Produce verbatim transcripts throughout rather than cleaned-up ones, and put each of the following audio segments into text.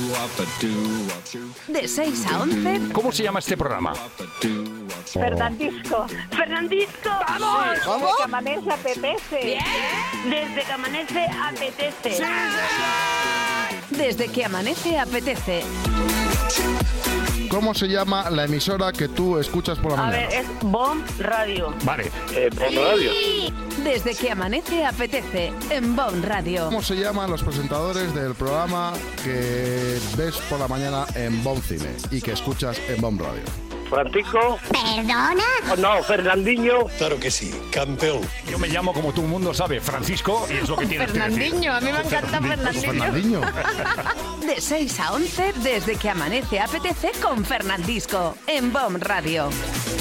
De seis a once. ¿Cómo se llama este programa? Fernandisco. Fernandisco. ¡Vamos! Desde que amanece apetece. Bien. Desde que amanece apetece. Sí. Desde que amanece apetece. ¿Cómo se llama la emisora que tú escuchas por la A mañana? ver, es Bomb Radio. Vale. Eh, Bon Radio. Desde que amanece apetece en Bon Radio. ¿Cómo se llaman los presentadores del programa que ves por la mañana en Bon Cine y que escuchas en Bon Radio? Francisco. ¿Perdona? Oh, no, Fernandinho. Claro que sí, campeón. Yo me llamo, como todo el mundo sabe, Francisco, y es lo que tienes que decir. Fernandinho, a mí me encanta Fernandinho. Fernandinho. De seis a once, desde que amanece apetece con Fernandisco en Bomb Radio.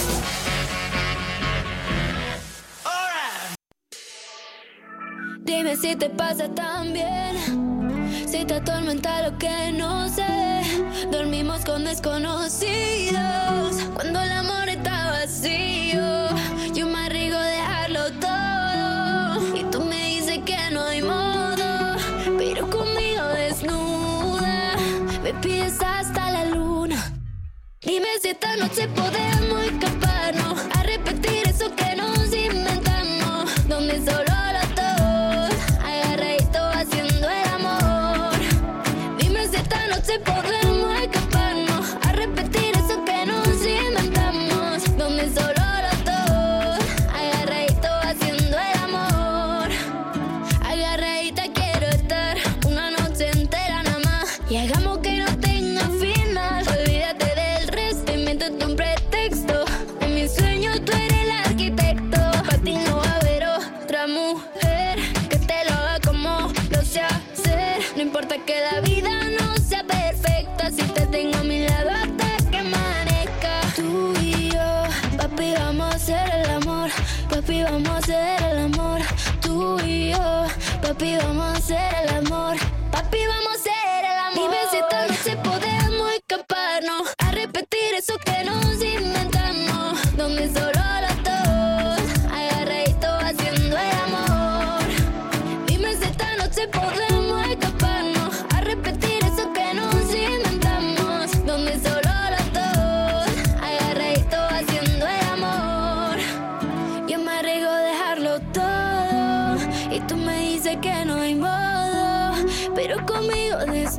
Dime si te pasa también, si te atormenta lo que no sé. Dormimos con desconocidos cuando el amor está vacío. Yo me arriesgo a dejarlo todo y tú me dices que no hay modo, pero conmigo desnuda me pides hasta la luna. Dime si esta noche podemos escaparnos a repetir eso que nos inventamos, donde solo los dos agarraditos haciendo el amor. Dime si esta noche podemos escaparnos a repetir eso que nos inventamos, donde solo los dos agarraditos haciendo el amor. Agarradita quiero estar una noche entera nada más y hagamos que no tenga final. Olvídate del resto, invéntate un pretexto. En mis sueños tú eres el arquitecto. Para ti no va a haber otra mujer que te lo haga como lo sé hacer. No importa que la vida no sea perfecta, si te tengo a mi lado hasta que amanezca. Tú y yo, papi, vamos a hacer el amor. Papi, vamos a hacer el amor. Tú y yo, papi, vamos a hacer el amor. Papi, vamos a hacer el amor. Dime si esta noche podemos escaparnos a repetir eso que nos inventamos, donde solo los dos agarraditos haciendo el amor. Dime si esta noche podemos escaparnos a repetir eso que nos inventamos, donde solo los dos agarraditos haciendo el amor. Yo me arriesgo a dejarlo todo y tú me dices que no hay modo, pero conmigo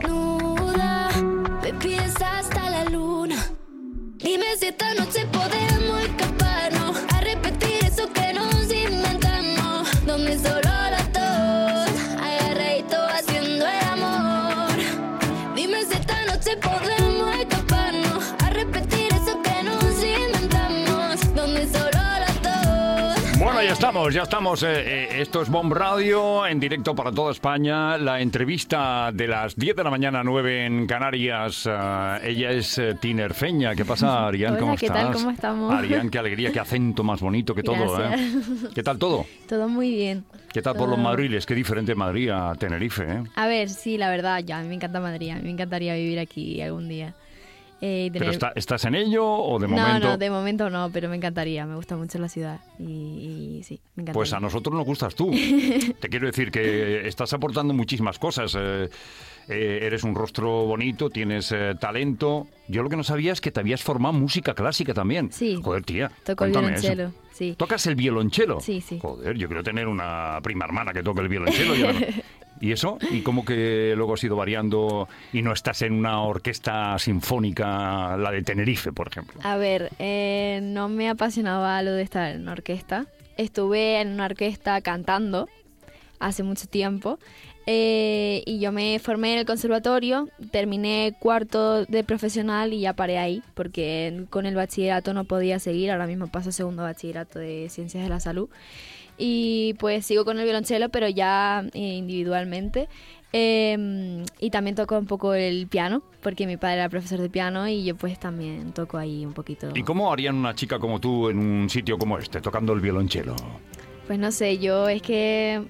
desnuda me pides hasta la luna. Dime si esta noche podemos escaparnos a repetir eso que nos inventamos, donde solo los dos agarraditos haciendo el amor. Dime si esta noche podemos escaparnos a repetir eso que nos inventamos, donde solo los dos. Bueno, ya estamos, ya estamos. Eh, eh, esto es Bomb Radio, en directo para toda España. La entrevista de las diez de la mañana, nueve en Canarias. Uh, ella es uh, tinerfeña. ¿Qué pasa, Arián? Hola, ¿Cómo ¿qué estás? tal? ¿Cómo estamos? Arián, qué alegría, qué acento más bonito que todo. ¿eh? ¿Qué tal todo? Todo muy bien. ¿Qué tal por Todo- los madriles? Qué diferente Madrid a Tenerife, ¿eh? A ver, sí, la verdad, ya, a mí me encanta Madrid. A mí me encantaría vivir aquí algún día. Eh, y ¿Pero tener- está- estás en ello o de no, momento? no, de momento no, pero me encantaría. Me gusta mucho la ciudad y, y sí, me encantaría. Pues a nosotros nos gustas tú. Te quiero decir que estás aportando muchísimas cosas. Eh, eh, eres un rostro bonito, tienes eh, talento. Yo lo que no sabía es que te habías formado en música clásica también. Sí. Joder, tía, Toco el cuéntame eso. violonchelo, sí. ¿Tocas el violonchelo? Sí, sí. Joder, yo quiero tener una prima hermana que toque el violonchelo. Yo no. ¿Y eso? ¿Y cómo que luego has ido variando y no estás en una orquesta sinfónica, la de Tenerife, por ejemplo? A ver, eh, no me apasionaba lo de estar en una orquesta. Estuve en una orquesta cantando hace mucho tiempo eh, y yo me formé en el conservatorio, terminé cuarto de profesional y ya paré ahí porque con el bachillerato no podía seguir. Ahora mismo paso segundo bachillerato de Ciencias de la Salud y pues sigo con el violonchelo, pero ya eh, individualmente. Eh, y también toco un poco el piano, porque mi padre era profesor de piano y yo pues también toco ahí un poquito. ¿Y cómo harían una chica como tú en un sitio como este, tocando el violonchelo? Pues no sé, yo es que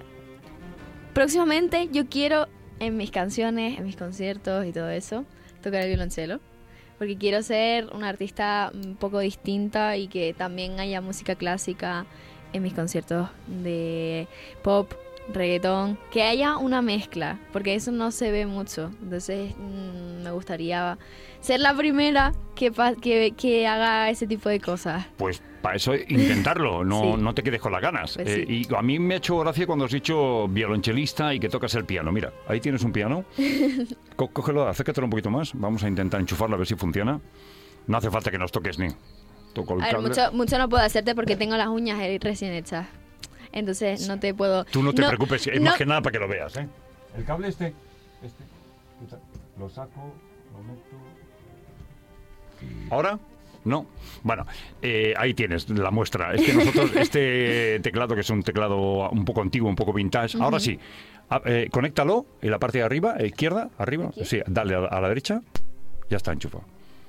próximamente yo quiero en mis canciones, en mis conciertos y todo eso, tocar el violonchelo. Porque quiero ser una artista un poco distinta y que también haya música clásica en mis conciertos de pop, reggaetón, que haya una mezcla, porque eso no se ve mucho. Entonces mmm, me gustaría ser la primera que, pa- que, que haga ese tipo de cosas. Pues para eso intentarlo, no, Sí. no te quedes con las ganas. Pues Eh, sí. y a mí me ha hecho gracia cuando has dicho violonchelista y que tocas el piano. Mira, ahí tienes un piano. Co- cógelo, acércatelo un poquito más. Vamos a intentar enchufarlo a ver si funciona. No hace falta que nos toques ni. Toco el A ver, cable. mucho, mucho no puedo hacerte porque tengo las uñas eh, recién hechas. Entonces no te puedo... Tú no te preocupes, es no- más que nada para que lo veas, ¿eh? El cable este, este, escucha, lo saco, lo meto... ¿Ahora? No. Bueno, eh, ahí tienes la muestra. Es que nosotros, este teclado, que es un teclado un poco antiguo, un poco vintage, ahora sí. Ah, eh, conéctalo en la parte de arriba, eh, izquierda, arriba. Aquí. Sí, dale a, a la derecha. Ya está enchufado.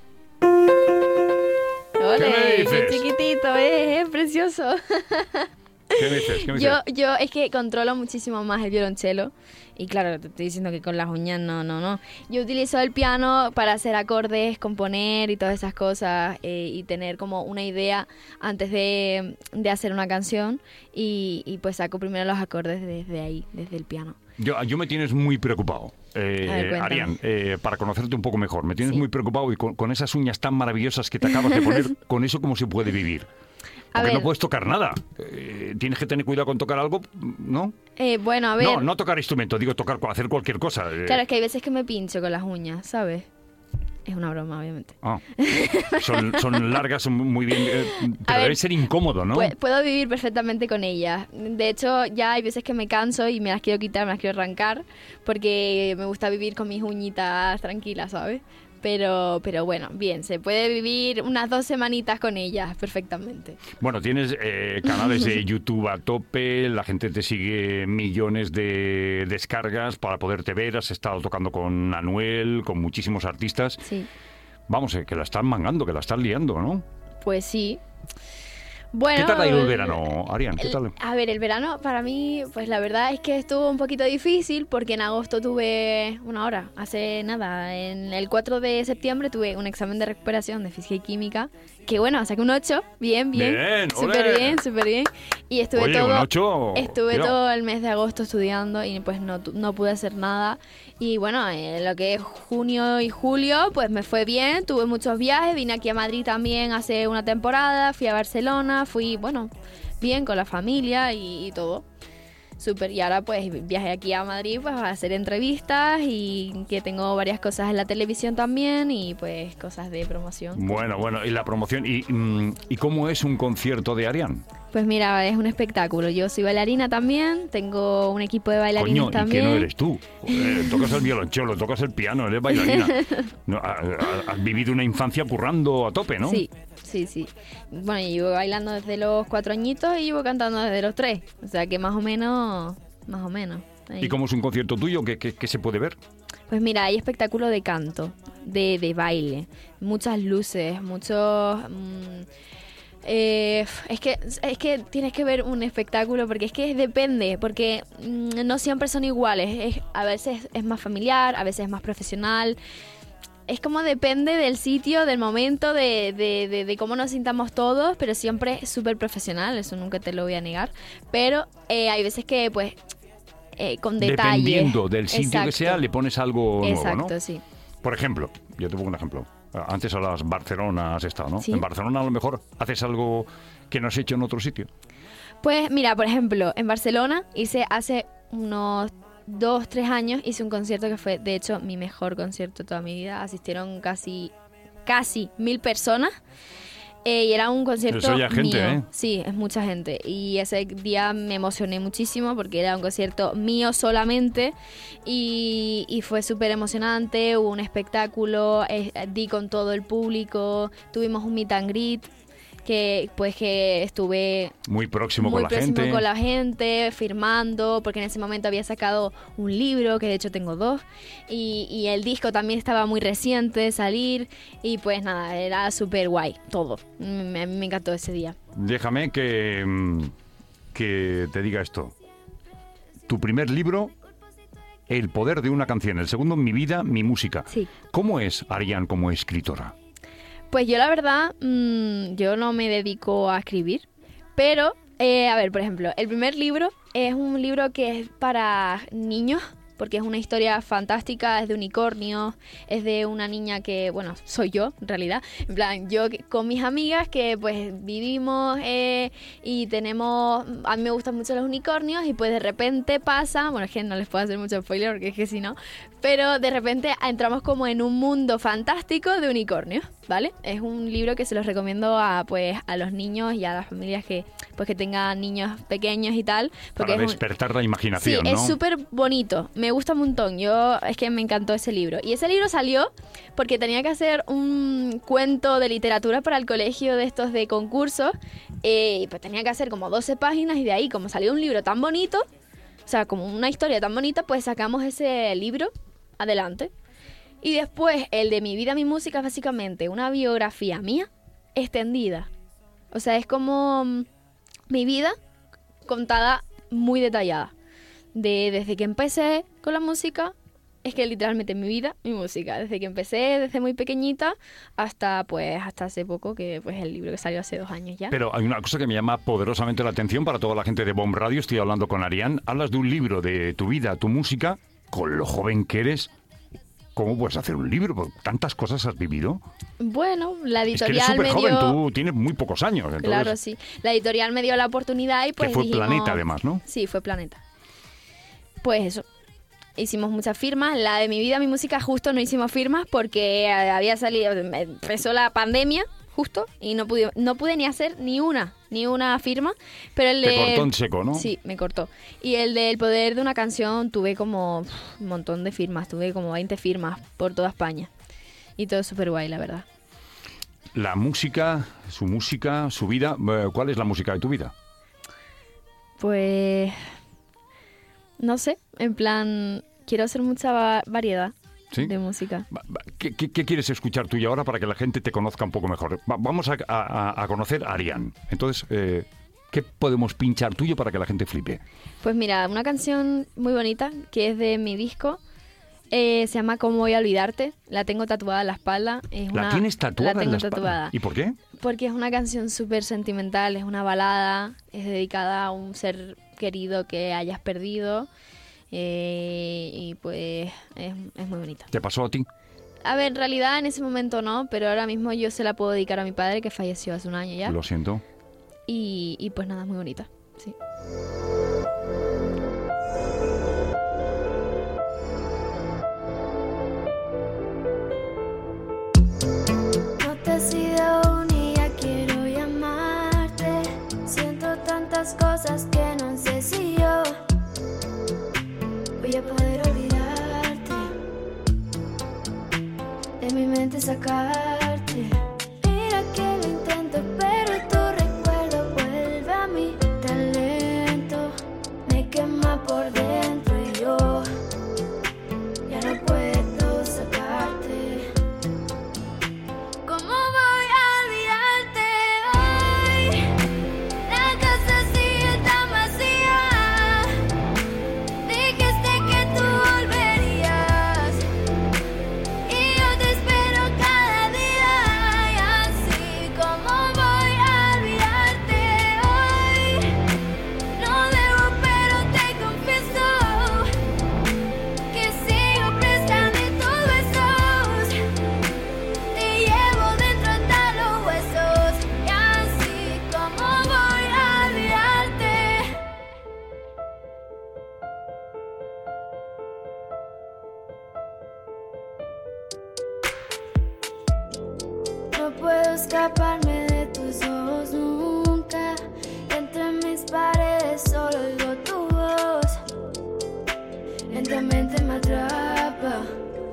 ¡Ole! me ¡Qué dices? chiquitito! ¡Es precioso! ¿Qué me dices? ¿Qué me Yo, dices? yo es que controlo muchísimo más el violonchelo. Y claro, te estoy diciendo que con las uñas no, no, no. Yo utilizo el piano para hacer acordes, componer y todas esas cosas. eh, y tener como una idea antes de, de hacer una canción. Y, y pues saco primero los acordes desde ahí, desde el piano. Yo, yo me tienes muy preocupado, eh, A ver, cuéntame. Arián, eh, para conocerte un poco mejor. Me tienes Sí. muy preocupado y con, con esas uñas tan maravillosas que te acabas de poner, con eso cómo se puede vivir. A Porque no ver. puedes tocar nada. Eh, tienes que tener cuidado con tocar algo, ¿no? Eh, bueno, a ver. No, no tocar instrumentos, digo tocar, hacer cualquier cosa. eh. Claro, es que hay veces que me pincho con las uñas, ¿sabes? Es una broma, obviamente. Ah. son, son largas, son muy bien, eh, pero ver, debe ser incómodo, ¿no? Pu- Puedo vivir perfectamente con ellas. De hecho, ya hay veces que me canso y me las quiero quitar, me las quiero arrancar, porque me gusta vivir con mis uñitas tranquilas, ¿sabes? Pero, pero bueno, bien, se puede vivir unas dos semanitas con ellas perfectamente. Bueno, tienes eh, canales de YouTube a tope, la gente te sigue millones de descargas para poderte ver, has estado tocando con Anuel, con muchísimos artistas. Sí, Vamos, eh, que la están mangando, que la están liando, ¿no? pues sí. Bueno, ¿Qué tal ha ido el verano, Arián? ¿Qué El- tal? A ver, el verano para mí, pues la verdad es que estuvo un poquito difícil porque en agosto tuve una hora, hace nada, en el cuatro de septiembre tuve un examen de recuperación de física y química, que bueno, saqué un ocho, bien, bien, Bien, súper ole. bien, súper bien, y estuve Oye, todo, un ocho, estuve cuidado. todo el mes de agosto estudiando y pues no, tu- no pude hacer nada, y bueno, en lo que es junio y julio, pues me fue bien, tuve muchos viajes, vine aquí a Madrid también hace una temporada, fui a Barcelona, fui, bueno, bien con la familia y, y todo. Súper, y ahora pues viajé aquí a Madrid pues a hacer entrevistas y que tengo varias cosas en la televisión también y pues cosas de promoción. Bueno, bueno, y la promoción. ¿Y, mm, ¿y cómo es un concierto de Arián? Pues mira, es un espectáculo. Yo soy bailarina también, tengo un equipo de bailarines Coño, ¿y también. que no eres tú? Eh, tocas el violonchelo, tocas el piano, eres bailarina. No, ha- ha- has vivido una infancia currando a tope, ¿no? Sí, sí, sí. Bueno, yo llevo bailando desde los cuatro añitos y llevo cantando desde los tres. O sea que más o menos, más o menos. ahí. ¿Y cómo es un concierto tuyo? ¿Qué, qué- qué se puede ver? Pues mira, hay espectáculo de canto, de, de baile, muchas luces, muchos... mm, eh, es que es que tienes que ver un espectáculo porque es que depende, porque mm, no siempre son iguales. Es- a veces es más familiar, a veces es más profesional. Es como depende del sitio, del momento, de, de, de, de cómo nos sintamos todos, pero siempre es súper profesional, eso nunca te lo voy a negar. Pero eh, hay veces que, pues, eh, con detalle. Dependiendo del sitio que Exacto. sea, le pones algo nuevo, Exacto, ¿no? sí. Por ejemplo, yo te pongo un ejemplo. Antes a las Barcelona has estado, ¿no? Sí. En Barcelona a lo mejor haces algo que no has hecho en otro sitio. Pues mira, por ejemplo, en Barcelona hice hace unos dos, tres años, hice un concierto que fue, de hecho, mi mejor concierto de toda mi vida. Asistieron casi, casi mil personas. Eh, y era un concierto Eso ya es gente, mío. ¿eh? Sí, es mucha gente. Y ese día me emocioné muchísimo porque era un concierto mío solamente. Y, y fue súper emocionante. Hubo un espectáculo. eh, di con todo el público. Tuvimos un meet and greet. Que pues que estuve Muy próximo muy con la próximo gente. con la gente, firmando, porque en ese momento había sacado un libro, que de hecho tengo dos, y, y el disco también estaba muy reciente de salir, y pues nada, era súper guay, todo. Me, me encantó ese día. Déjame que, mm, que te diga esto. Tu primer libro, El poder de una canción. El segundo, Mi vida, mi música. Sí. ¿Cómo es Arián como escritora? Pues yo la verdad, mmm, yo no me dedico a escribir, pero Eh, a ver, por ejemplo, el primer libro es un libro que es para niños, porque es una historia fantástica, es de unicornios, es de una niña que, bueno, soy yo, en realidad. En plan, yo con mis amigas que, pues, vivimos eh, y tenemos... A mí me gustan mucho los unicornios y, pues, de repente pasa... Bueno, es que no les puedo hacer mucho spoiler porque es que si no... Pero de repente entramos como en un mundo fantástico de unicornios, ¿vale? Es un libro que se los recomiendo a, pues, a los niños y a las familias que, pues, que tengan niños pequeños y tal. Porque Para es despertar un... la imaginación, sí, ¿no? es súper bonito. Me gusta un montón. Yo, es que me encantó ese libro. Y ese libro salió porque tenía que hacer un cuento de literatura para el colegio de estos de concursos. Eh, y pues tenía que hacer como doce páginas y de ahí, como salió un libro tan bonito, o sea, como una historia tan bonita, pues sacamos ese libro adelante. Y después el de Mi vida, mi música es básicamente una biografía mía extendida. O sea, es como mm, mi vida contada muy detallada. De, desde que empecé con la música, es que literalmente mi vida, mi música. Desde que empecé, desde muy pequeñita, hasta pues hasta hace poco, que pues el libro que salió hace dos años ya. Pero hay una cosa que me llama poderosamente la atención para toda la gente de Bomb Radio. Estoy hablando con Ariane. Hablas de un libro de tu vida, tu música. Con lo joven que eres, ¿cómo puedes hacer un libro? Porque tantas cosas has vivido. Bueno, la Es que eres editorial súper me joven, dio... tú tienes muy pocos años. Entonces, Claro, sí. La editorial me dio la oportunidad y pues que fue dijimos... Planeta, además, ¿no? Sí, fue Planeta. Pues eso. Hicimos muchas firmas. La de Mi vida, mi música, justo no hicimos firmas porque había salido... Empezó la pandemia, justo, y no pude, no pude ni hacer ni una, ni una firma. Pero el Te de... cortó en seco, ¿no? Sí, me cortó. Y el del poder de una canción tuve como uf, un montón de firmas. Tuve como veinte firmas por toda España. Y todo súper guay, la verdad. La música, su música, su vida. eh, ¿Cuál es la música de tu vida? Pues... No sé, en plan... Quiero hacer mucha va- variedad ¿Sí? de música. Va- va, ¿Qué, qué, qué quieres escuchar tú y ahora para que la gente te conozca un poco mejor? Va- vamos a, a- a conocer a Ariane. Entonces, eh, ¿qué podemos pinchar tuyo para que la gente flipe? Pues mira, una canción muy bonita que es de mi disco. Eh, se llama ¿Cómo voy a olvidarte? La tengo tatuada en la espalda. Es ¿La una- tienes tatuada La tengo en la espalda? tatuada. ¿Y por qué? Porque es una canción súper sentimental, es una balada, es dedicada a un ser querido que hayas perdido. Eh, y pues es, es muy bonita. ¿Te pasó a ti? A ver, en realidad en ese momento no, pero ahora mismo yo se la puedo dedicar a mi padre que falleció hace un año ya. Lo siento. Y, y pues nada, es muy bonita. Sí. No te has ido aún y ya quiero llamarte. Siento tantas cosas que no sé si yo voy a poder olvidarte, de mi mente sacarte. Mira que lo intento, pero tu recuerdo vuelve a mí tan lento. Me quema por dentro y yo ya no puedo sacarte. ¿Cómo voy a olvidarte hoy? La casa sigue tan vacía. Dijiste que tú volverías y yo te espero cada día. Y así, ¿cómo voy a olvidarte hoy? No debo, pero te confieso que sigo presa de tus besos. Te llevo dentro hasta los huesos. Y así, ¿cómo voy a olvidarte? No puedo escaparme de tus ojos nunca. Entre mis paredes solo oigo tu voz. Lentamente me atrapa,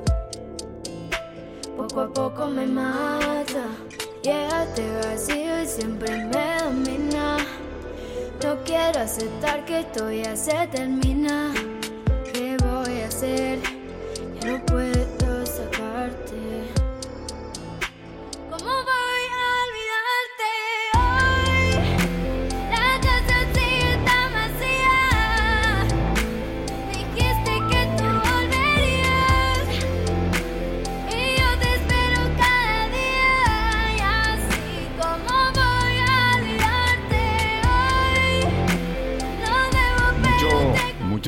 poco a poco me mata. Llega este vacío y siempre me domina. No quiero aceptar que esto ya se termina. ¿Qué voy a hacer? Ya no puedo sacarte. ¿Cómo voy a olvidarte hoy? La casa sigue tan vacía. Dijiste que tú volverías y yo te espero cada día. Y así, ¿cómo voy a olvidarte hoy?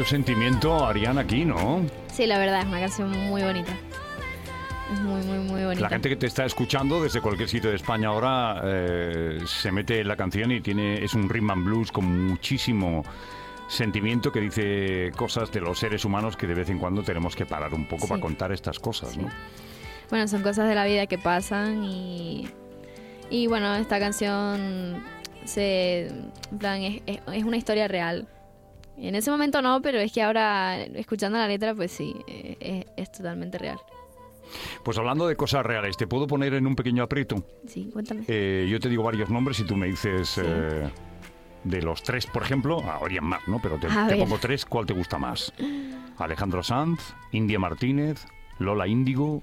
sentimiento, Ariana, aquí, ¿no? Sí, la verdad, es una canción muy bonita. Es muy, muy, muy bonita. La gente que te está escuchando desde cualquier sitio de España ahora eh, se mete en la canción y tiene es un rhythm and blues con muchísimo sentimiento que dice cosas de los seres humanos que de vez en cuando tenemos que parar un poco Sí. para contar estas cosas, ¿no? Sí. Bueno, son cosas de la vida que pasan y, y bueno, esta canción se, en plan, es, es, es una historia real. En ese momento no, pero es que ahora, escuchando la letra, pues sí, es, es totalmente real. Pues hablando de cosas reales, ¿te puedo poner en un pequeño aprieto? Sí, cuéntame. Eh, yo te digo varios nombres y tú me dices Sí. eh, de los tres, por ejemplo, habría más, ¿no? Pero te, A te ver. pongo tres, ¿cuál te gusta más? Alejandro Sanz, India Martínez, Lola Índigo.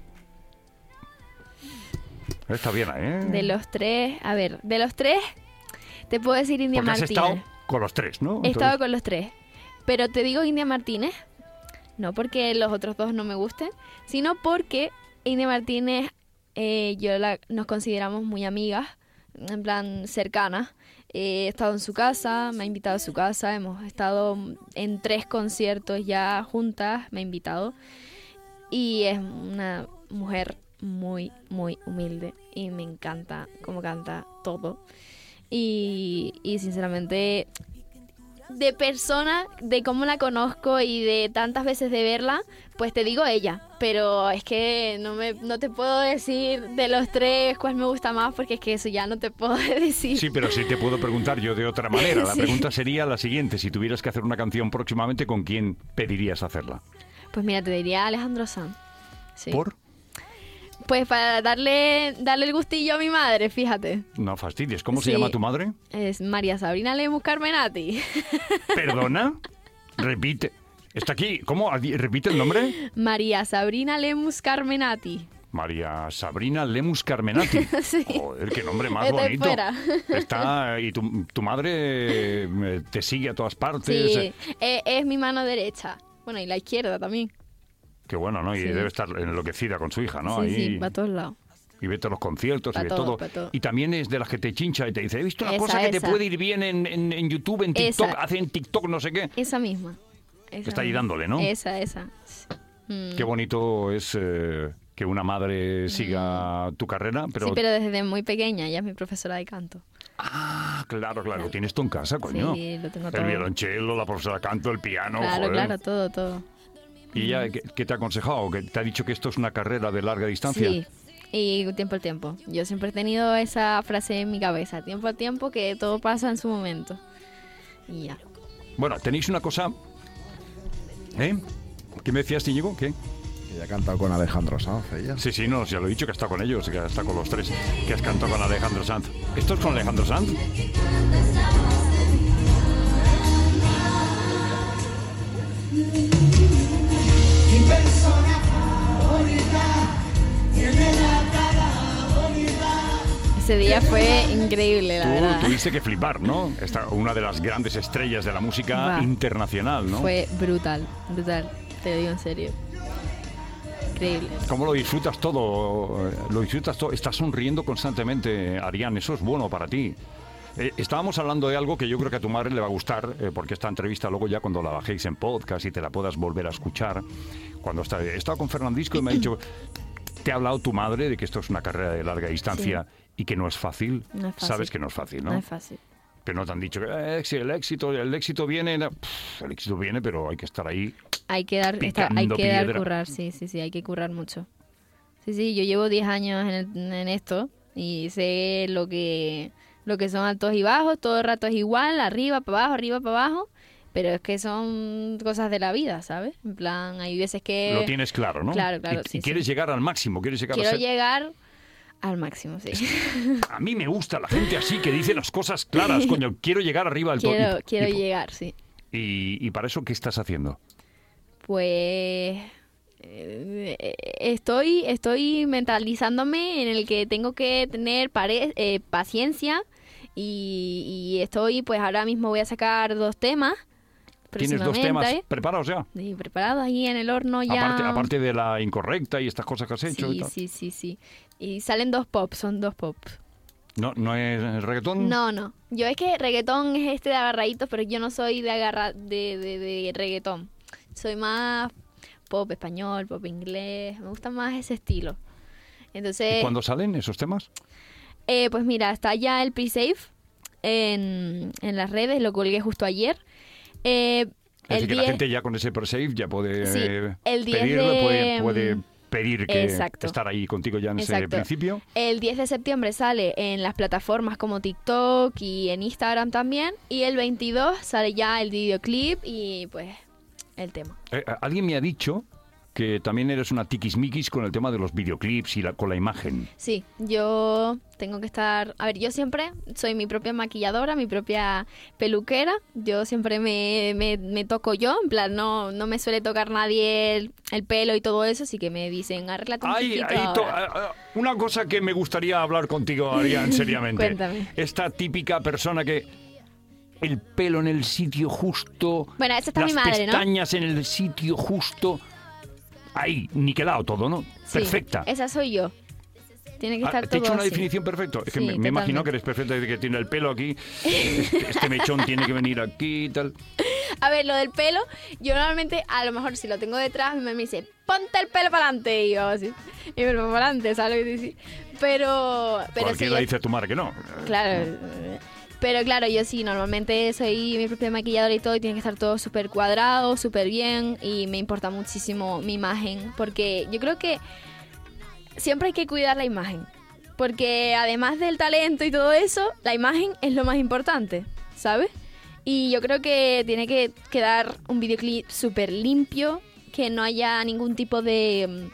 Está bien, ¿eh? De los tres, a ver, de los tres, te puedo decir India Porque has Martínez. estado con los tres, ¿no? He estado Entonces, con los tres. Pero te digo India Martínez, no porque los otros dos no me gusten, sino porque India Martínez, eh, yo la, nos consideramos muy amigas, en plan cercanas. Eh, he estado en su casa, me ha invitado a su casa, hemos estado en tres conciertos ya juntas, me ha invitado. Y es una mujer muy, muy humilde y me encanta cómo canta todo. Y, y sinceramente, de persona, de cómo la conozco y de tantas veces de verla, pues te digo ella. Pero es que no me no te puedo decir de los tres cuál me gusta más, porque es que eso ya no te puedo decir. sí, pero sí te puedo preguntar yo de otra manera. La Sí. pregunta sería la siguiente. Si tuvieras que hacer una canción próximamente, ¿con quién pedirías hacerla? Pues mira, te diría Alejandro Sanz. Sí. ¿Por? Pues para darle darle el gustillo a mi madre, fíjate. No fastidies. ¿Cómo se Sí. llama tu madre? Es María Sabrina Lemus Carmenati. ¿Perdona? Repite. Está aquí. ¿Cómo? Adi- ¿Repite el nombre? María Sabrina Lemus Carmenati. María Sabrina Lemus Carmenati. Sí. Joder, qué nombre más Estoy bonito. fuera. Está, y tu, tu madre eh, te sigue a todas partes. Sí, eh, es mi mano derecha. Bueno, y la izquierda también. Qué bueno, ¿no? Y Sí. debe estar enloquecida con su hija, ¿no? Sí, Ahí, sí, va a todos lados. y vete a los conciertos Pa' y ve todo, todo. pa' todo. Y también es de las que te chincha y te dice, he visto una Esa, cosa que te esa. puede ir bien en, en, en YouTube, en TikTok, Esa. hace en TikTok no sé qué. Esa misma. Esa Está ahí misma. dándole, ¿no? Esa, esa. Sí. Mm. Qué bonito es eh, que una madre siga tu carrera, pero... Sí, pero desde muy pequeña, ella es mi profesora de canto. Ah, claro, claro, tienes tú en casa, coño. Sí, lo tengo El todo. violonchelo, la profesora de canto, el piano, Claro, joder. claro, todo, todo. ¿Y ella qué, qué te ha aconsejado? ¿Que te ha dicho que esto es una carrera de larga distancia? Sí, y tiempo al tiempo. Yo siempre he tenido esa frase en mi cabeza, tiempo al tiempo, que todo pasa en su momento. Y ya. Bueno, tenéis una cosa... ¿Eh? ¿Qué me decías, Íñigo? ¿Qué? Que ya ha cantado con Alejandro Sanz, ella. Sí, sí, no, ya lo he dicho, que está con ellos, que está con los tres, que has cantado con Alejandro Sanz. ¿Esto es con Alejandro Sanz? Ese día fue increíble, la Tú verdad. tuviste que flipar, ¿no? Esta, una de las grandes estrellas de la música Va. internacional, ¿no? Fue brutal, brutal. Te lo digo en serio. Increíble. ¿Cómo lo disfrutas todo? Lo disfrutas todo. Estás sonriendo constantemente, Arián. Eso es bueno para ti. Eh, estábamos hablando de algo que yo creo que a tu madre le va a gustar, eh, porque esta entrevista luego ya cuando la bajéis en podcast y te la puedas volver a escuchar, cuando está, he estado con Fernandisco y me ha dicho, te ha hablado tu madre de que esto es una carrera de larga distancia y que no es fácil. No es fácil. Sabes que no es fácil, ¿no? No es fácil. Pero no te han dicho que eh, si el éxito, el éxito viene, na- pff, el éxito viene, pero hay que estar ahí. Hay que dar, está- Picando hay que dar piedra. currar, sí, sí, sí, hay que currar mucho. Sí, sí, yo llevo diez años en, el- en esto y sé lo que lo que son altos y bajos, todo el rato es igual, arriba, para abajo, arriba, para abajo, pero es que son cosas de la vida, ¿sabes? En plan, hay veces que Lo tienes claro, ¿no? Claro, claro, Y, sí, y quieres sí. llegar al máximo, quieres llegar a quiero ser... llegar al máximo, sí. A mí me gusta la gente así, que dice las cosas claras, coño, quiero llegar arriba del todo. quiero Y- quiero y- llegar, sí. Y, y para eso, ¿qué estás haciendo? Pues eh, estoy estoy mentalizándome en el que tengo que tener pare- eh, paciencia y, y estoy, pues ahora mismo voy a sacar dos temas. ¿Tienes dos temas próximamente. preparados ya? Sí, preparados ahí en el horno ya. Aparte, aparte de la incorrecta y estas cosas que has hecho y sí, tal. sí, sí, sí. Y salen dos pops, son dos pops. ¿No, ¿No es reggaetón? No, no. Yo es que reggaetón es este de agarraditos, pero yo no soy de agarra de, de, de reggaetón. soy más pop español, pop inglés, me gusta más ese estilo. Entonces, ¿Y cuándo salen esos temas? eh, pues mira, está ya el pre-save en, en las redes, lo colgué justo ayer. Eh, Es el decir, que la diez gente ya con ese pre-save ya puede Sí, eh, el diez pedirlo, de- puede, puede pedir que Exacto. estar ahí contigo ya en ese Exacto. principio. El diez de septiembre sale en las plataformas como TikTok y en Instagram también. Y el veintidós sale ya el videoclip y pues el tema. Eh, alguien me ha dicho que también eres una tiquismiquis con el tema de los videoclips y la, con la imagen. Sí, yo tengo que estar... A ver, yo siempre soy mi propia maquilladora, mi propia peluquera. Yo siempre me, me, me toco yo. En plan, no, no me suele tocar nadie el, el pelo y todo eso. Así que me dicen, arréglate un Hay, poquito hay to- ahora". ah, ah, una cosa que me gustaría hablar contigo, Arián, seriamente. Cuéntame. Esta típica persona que el pelo en el sitio justo, Bueno, esa está las mi madre, ¿no? pestañas en el sitio justo, ahí, niquelado todo, ¿no? Sí, Perfecta. Esa soy yo. Tiene que Ah, estar ¿Te he todo hecho una así. definición perfecta? Es que Sí, me, me imagino totalmente. que eres perfecta, de que tiene el pelo aquí, este, este mechón tiene que venir aquí y tal. A ver, lo del pelo, yo normalmente, a lo mejor si lo tengo detrás, mi mamá me dice, ponte el pelo para adelante. Y yo así, y me lo pongo para adelante, ¿sabes lo que dice? Pero, pero sí, Cualquiera dice a tu madre que no. claro. Pero claro, yo sí, normalmente soy mi propia maquilladora y todo, y tiene que estar todo súper cuadrado, súper bien, y me importa muchísimo mi imagen, porque yo creo que siempre hay que cuidar la imagen, porque además del talento y todo eso, la imagen es lo más importante, ¿sabes? Y yo creo que tiene que quedar un videoclip súper limpio, que no haya ningún tipo de,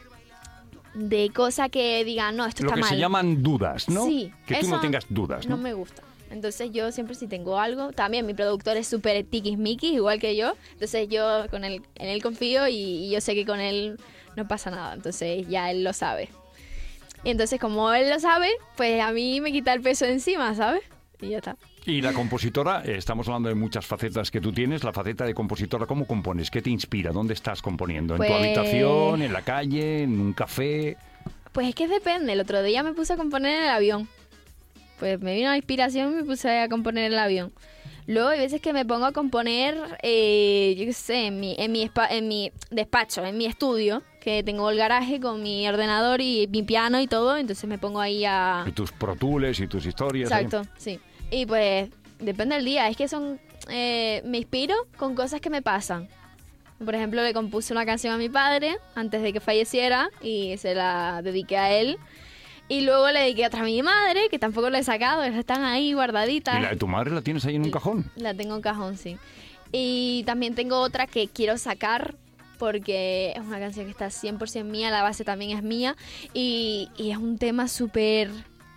de cosa que diga, no, esto Lo está que mal. se llaman dudas, ¿no? Sí, Que tú no eso tengas dudas, ¿no? No me gusta. Entonces yo siempre si tengo algo, también mi productor es súper tiquismiquis, igual que yo. Entonces yo con él, en él confío y, y yo sé que con él no pasa nada. Entonces ya él lo sabe. Y entonces como él lo sabe, pues a mí me quita el peso de encima, ¿sabes? Y ya está. Y la compositora, eh, estamos hablando de muchas facetas que tú tienes. La faceta de compositora, ¿cómo compones? ¿Qué te inspira? ¿Dónde estás componiendo? ¿En tu Pues- habitación? ¿En la calle? ¿En un café? Pues es que depende. El otro día me puse a componer en el avión. Pues me vino la inspiración y me puse a componer en el avión. Luego hay veces que me pongo a componer, eh, yo qué sé, en mi, en, mi espa- en mi despacho, en mi estudio, que tengo el garaje con mi ordenador y mi piano y todo, entonces me pongo ahí a... Y tus Pro Tools y tus historias. ¿eh? Exacto, sí. Y pues depende del día, es que son... eh, me inspiro con cosas que me pasan. Por ejemplo, le compuse una canción a mi padre antes de que falleciera y se la dediqué a él. Y luego le dediqué otra a mi madre, que tampoco la he sacado, están ahí guardaditas. ¿Y la de tu madre la tienes ahí en un cajón? La tengo en cajón, sí. Y también tengo otra que quiero sacar porque es una canción que está cien por ciento mía, la base también es mía. Y, y es un tema súper,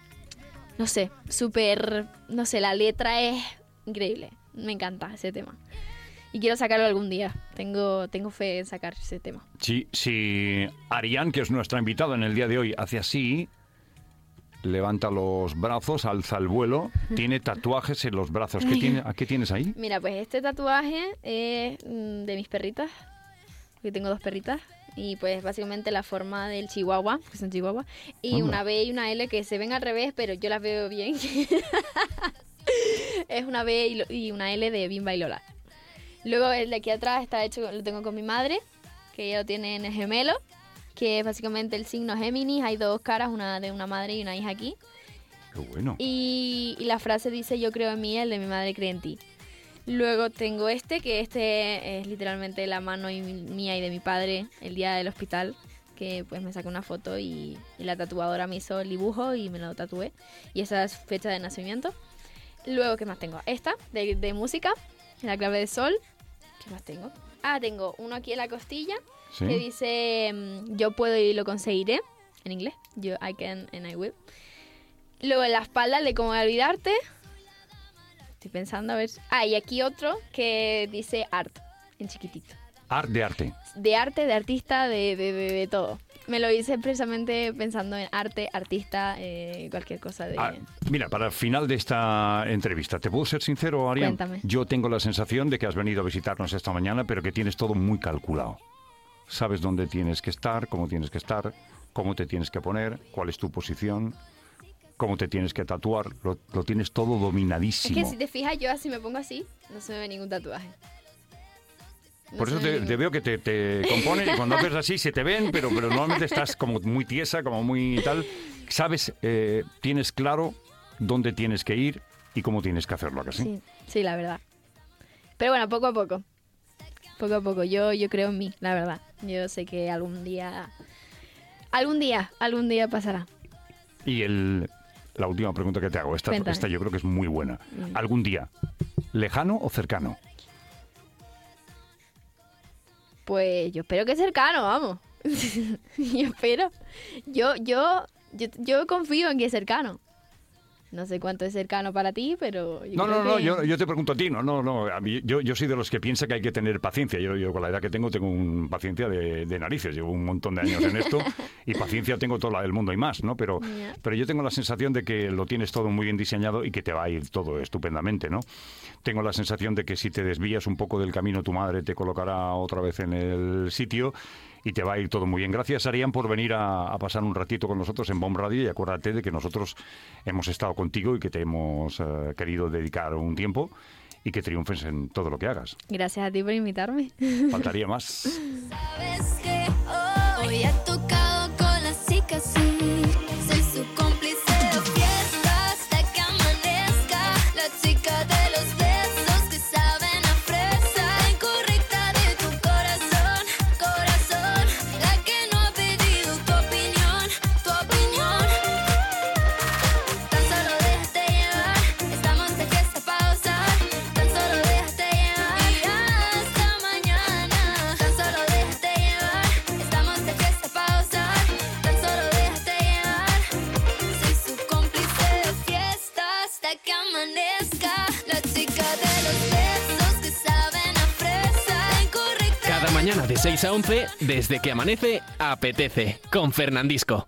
no sé, súper, no sé, la letra es increíble. Me encanta ese tema. Y quiero sacarlo algún día. Tengo, tengo fe en sacar ese tema. Sí, si Arián, que es nuestra invitada en el día de hoy, hace así, levanta los brazos, alza el vuelo, tiene tatuajes en los brazos. ¿Qué, tiene, ¿a qué tienes ahí? Mira, pues este tatuaje es mm, de mis perritas, porque tengo dos perritas, y pues básicamente la forma del chihuahua, que son chihuahuas, y Anda. una B y una L que se ven al revés, pero yo las veo bien. Es una B y, lo- y una L de Bimba y Lola. Luego el de aquí atrás está hecho, lo tengo con mi madre, que ella lo tiene en el gemelo, que es básicamente el signo Géminis, hay dos caras, una de una madre y una hija aquí. Qué bueno. Y, y la frase dice, yo creo en mí, el de mi madre cree en ti. Luego tengo este, que este es literalmente la mano y mi- mía y de mi padre el día del hospital, que pues me saqué una foto y, y la tatuadora me hizo el dibujo y me lo tatué. Y esa es fecha de nacimiento. Luego, ¿qué más tengo? Esta, de, de música, la clave de sol. ¿Qué más tengo? Ah, tengo uno aquí en la costilla, ¿Sí? que dice, mm, yo puedo y lo conseguiré, en inglés. Yo, I can and I will. Luego en la espalda, de cómo olvidarte. Estoy pensando a ver. Ah, y aquí otro que dice art, en chiquitito. Art de arte. De arte, de artista, de, de, de, de todo. Me lo hice precisamente pensando en arte, artista, eh, cualquier cosa de... Ah, mira, para el final de esta entrevista, ¿te puedo ser sincero, Arián? Cuéntame. Yo tengo la sensación de que has venido a visitarnos esta mañana, pero que tienes todo muy calculado. Sabes dónde tienes que estar, cómo tienes que estar, cómo te tienes que poner, cuál es tu posición, cómo te tienes que tatuar. Lo, lo tienes todo Es dominadísimo. que si te fijas, yo así me pongo así, no se me ve ningún tatuaje. Por No eso sé. te, te veo que te, te compones y cuando haces así se te ven, pero, pero normalmente estás como muy tiesa, como muy tal. Sabes, eh, tienes claro dónde tienes que ir y cómo tienes que hacerlo, ¿a que sí? Sí, sí, la verdad. Pero bueno, poco a poco. Poco a poco. Yo, yo creo en mí, la verdad. Yo sé que algún día... Algún día, algún día pasará. Y el, la última pregunta que te hago, esta, Cuéntame. esta yo creo que es muy buena. ¿Algún día, lejano o cercano? Pues yo espero que cercano, vamos. Yo espero. Yo, yo, yo, yo confío en que es cercano. No sé cuánto es cercano para ti, pero yo No, creo no, no, que- yo, yo te pregunto a ti, no, no, no. A mí, yo, yo soy de los que piensa que hay que tener paciencia. Yo, yo con la edad que tengo, tengo un paciencia de, de narices. Llevo un montón de años en esto y paciencia tengo toda la del mundo y más, ¿no? Pero, Ya. pero yo tengo la sensación de que lo tienes todo muy bien diseñado y que te va a ir todo estupendamente, ¿no? Tengo la sensación de que si te desvías un poco del camino, tu madre te colocará otra vez en el sitio y te va a ir todo muy bien. Gracias, Arián, por venir a, a pasar un ratito con nosotros en Bomb Radio y acuérdate de que nosotros hemos estado contigo y que te hemos eh, querido dedicar un tiempo y que triunfes en todo lo que hagas. Gracias a ti por invitarme. Faltaría más. Sabes que hoy ha tocado con las chicas, sí. Soy su cómplice de fiesta hasta que amanezca. La chica de los besos que saben a fresa. Incorrecta de tu corazón, corazón. La que no ha pedido tu opinión, tu opinión. Tan solo déjate llevar, estamos de fiesta pa' gozar. Tan solo déjate llevar y hasta mañana. Tan solo déjate llevar, estamos de fiesta pa' gozar. Tan solo déjate llevar, soy su cómplice de fiesta hasta que amanezca. La chica de los besos que saben a fresa. Incorrecta. Cada mañana de seis a once, desde que amanece, apetece, con Fernandisco.